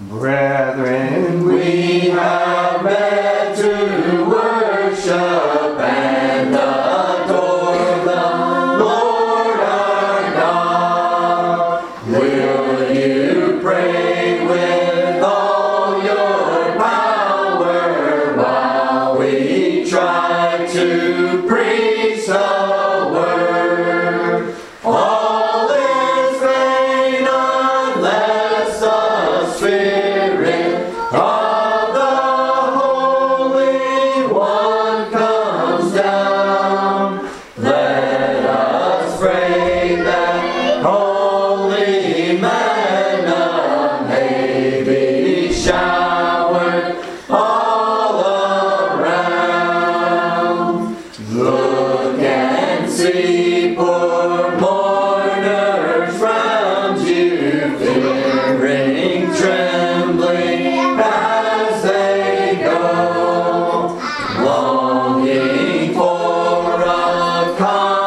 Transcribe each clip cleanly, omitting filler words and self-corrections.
Brethren, we have met to worship and adore the Lord our God. Will you pray with all your power while we try to preach the word? All is vain unless the Spirit of the Holy One comes down. Let us pray that holy manna may be showered all around. Look and see poor mourners round you, fearing, trembling as they go, longing for a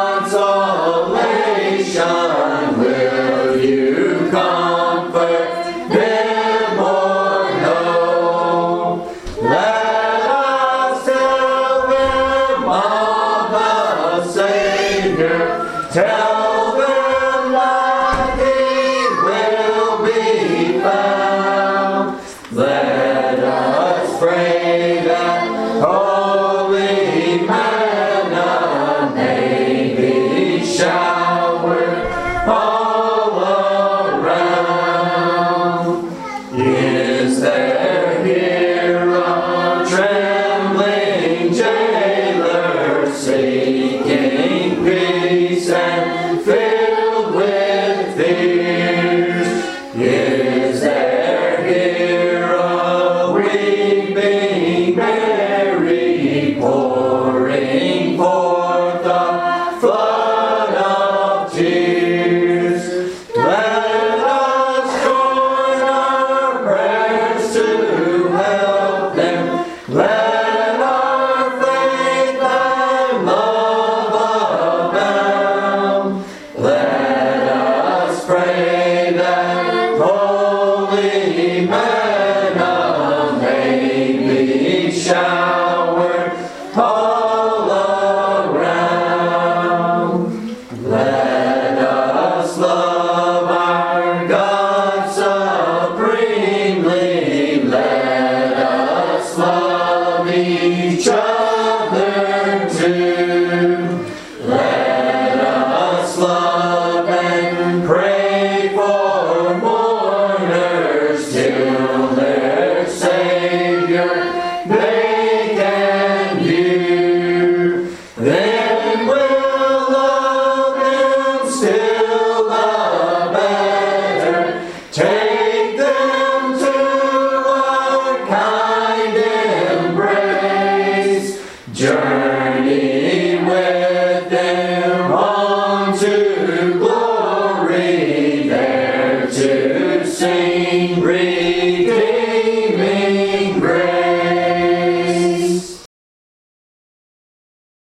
consolation. Will you comfort them or no? Let us tell them of the Savior. Tell them that He will be found. Let us pray that holy manna may be showered all around. Is there here a trembling jailer seeking peace and filled with fears? Is there here a weeping Mary pouring forth a flood of tears? Let us join our prayers to help them. Let our faith and love abound. Let us pray that holy manna may be showered all around. Let us love our God supremely. Let us love each other too. Let us love and pray for mourners till their Savior they can view. Then we'll love them still the better. Take them to our kind embrace. Journey with them on to glory, there to sing.